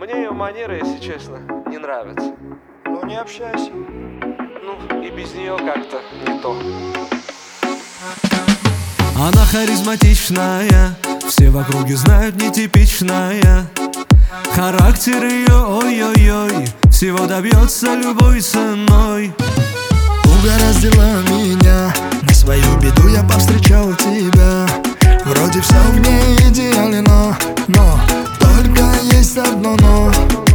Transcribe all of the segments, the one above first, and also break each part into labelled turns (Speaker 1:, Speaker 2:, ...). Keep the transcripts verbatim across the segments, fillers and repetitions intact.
Speaker 1: Мне ее манеры, если честно, не нравятся.
Speaker 2: Ну не общайся.
Speaker 1: Ну и без нее как-то не то.
Speaker 3: Она харизматичная, все в округе знают, нетипичная. Характер ее, ой-ой-ой, всего добьется любой ценой.
Speaker 2: Угораздило меня, на свою беду я повстречал тебя. Вроде все в ней идеально, но только есть одно но.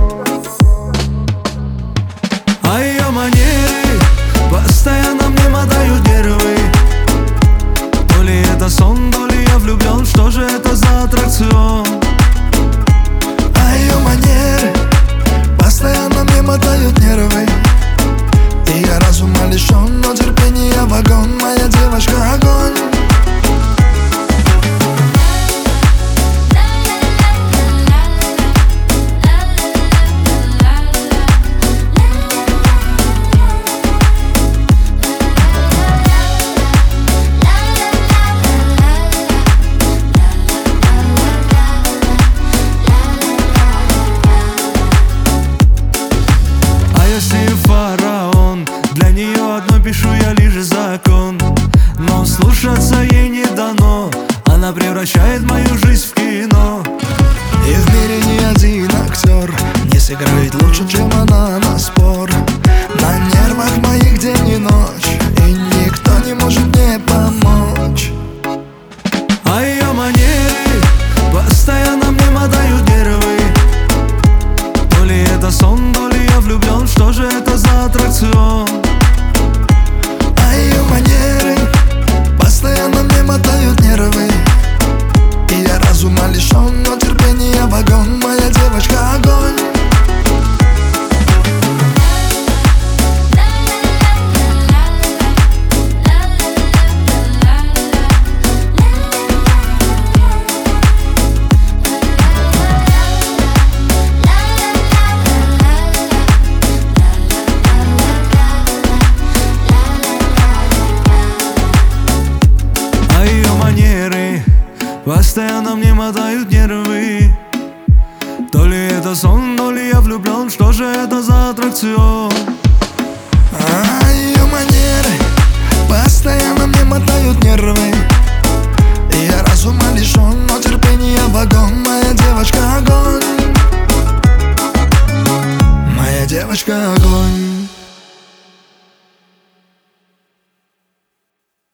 Speaker 3: А ее манеры постоянно мне мотают нервы. То ли это сон, то ли я влюблен, что же это за аттракцион?
Speaker 2: А ее манеры постоянно мне мотают нервы. И я разума лишен, но терпения вагон. Моя девочка огонь.
Speaker 3: Фараон, для нее одно пишу я лишь закон. Но слушаться ей не дано, она превращает мою жизнь в кино.
Speaker 2: И в мире ни один актер не сыграет лучше, чем она, на спор. На нервах моих день и ночь, и никто не может мне помочь.
Speaker 3: А ее манеры постоянно мне мотают нервы. То ли это сон, то ли я влюблен, что же это за аттракцион?
Speaker 2: А ее манеры постоянно мне мотают нервы. И я разума лишен, но терпения вагон. Моя девочка огонь.
Speaker 3: Постоянно мне мотают нервы. То ли это сон, то ли я влюблен, что же это за аттракцион?
Speaker 2: А ее манеры постоянно мне мотают нервы.